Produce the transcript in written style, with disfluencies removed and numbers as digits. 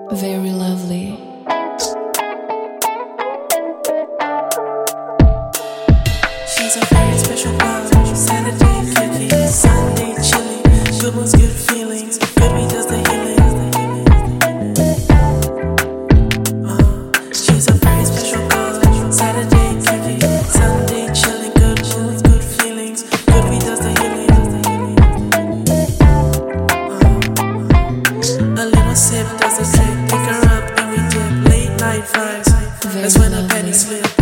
Very lovely. She's a very special girl. Saturday cookie, Sunday chili. Good ones, good feelings. Good weed does the healing. She's a very special girl. Saturday cookie, Sunday chilling. Good mood, good feelings. Good weed does the healing. A little sip does the trick. Pick her up and we dip. Late night vibes. That's when the pennies slip.